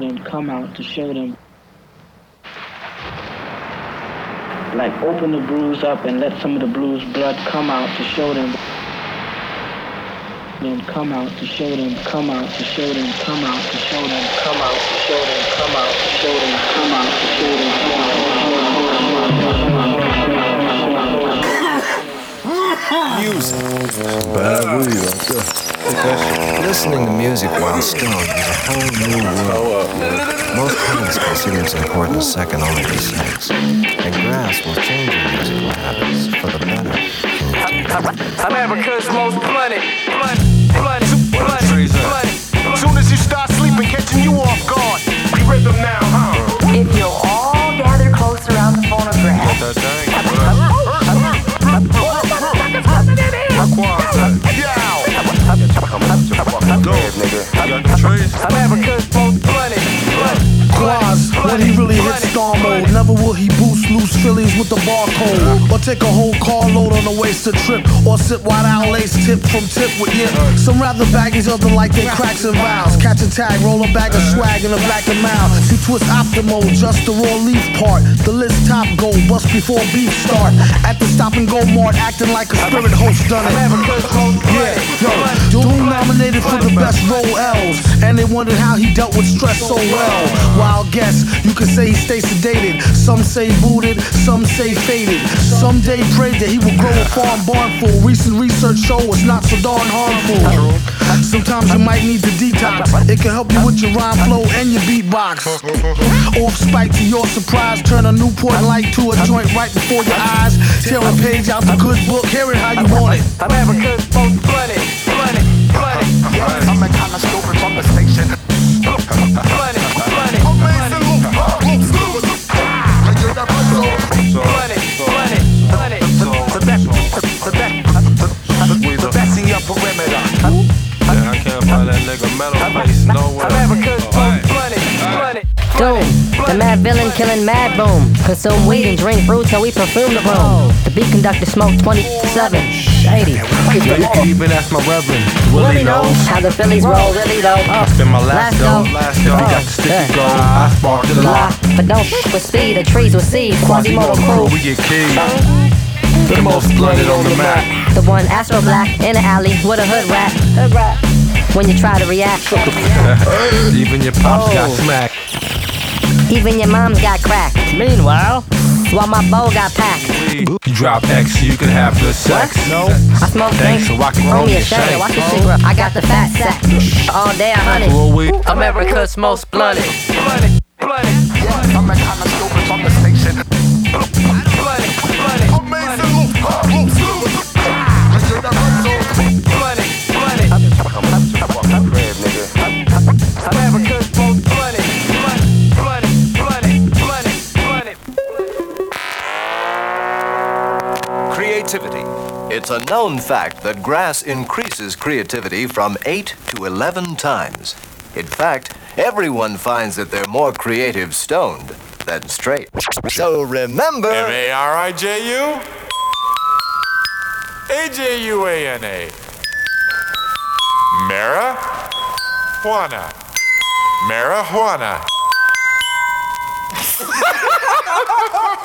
Then come out to show them. Like open the bruise up and let some of the bruised blood come out to show them. Then come out to show them, come out to show them, come out to show them, come out to show them, come out to show them, come out to show them, come out music. Bad weed right there. Listening to music while stoned is a whole new world. Most parents consider it important second only to sex. And grass will change your musical habits for the better. America's most blunted. Soon as you start sleeping, catching you off guard. We rhythm now, huh? If you'll all gather close around the phonograph. America's most blunted. Quaz, when he really hits star mode, never will he boost loose Phillies with the barcode, or take a whole carload on a wasted trip, or sip white owl lace tip from tip with yip. Some rather baggies, other like they cracks and vows. Catch a tag, roll a bag of swag in a black and mouth. You twist optimal, just the raw leaf part. The list top go, bust before beef start. At the stop and go mart, acting like a spirit host done it. Yeah, yo, Doom nominated for the best role L's, and they wondered how he dealt with stress so well. Wild guess, you could say he stays sedated. Some say booted, some say faded. Someday prayed that he will grow a farm barn full. Recent research show it's not so darn harmful. Sometimes you might need to detox. It can help you with your rhyme flow and your beatbox. Off spike to your surprise, turn a Newport light to a joint right before your eyes. Tear a page out the good book, hear it how you want it. America's most blunted. I'm a kind of stupid from the station. The best in your perimeter. I can't find that nigga metal face nowhere. America's most blunted. Doom, the mad villain killing mad boom. Consume weed and drink brew till we perfume the room. The beat conductor smoke 27. Shady. Yo, you can even ask my reverend. Willie knows how the Phillies roll, really though. Spend my last dough. If you got the sticky gold, I spark the lot. But don't with speed, the trees with seed. Quasimodo crew. We get keyed. The most blunted on the map. The one Astro Black in the alley with a hood rat. When you try to react. Even your pops got smacked. Even your mom's got cracked. Meanwhile, while my bow got packed. You drop X so you can have good sex. No, I smoke thanks so I can roll me a shank. Watch this shit, bro. I got the fat sack. All day I hunt. America's most blunted. I'm a kind of stupid from the station. America's most blunted. Creativity. It's a known fact that grass increases creativity from 8 to 11 times. In fact, everyone finds that they're more creative stoned than straight. So remember... M-A-R-I-J-U A-J-U-A-N-A Marijuana. Marijuana.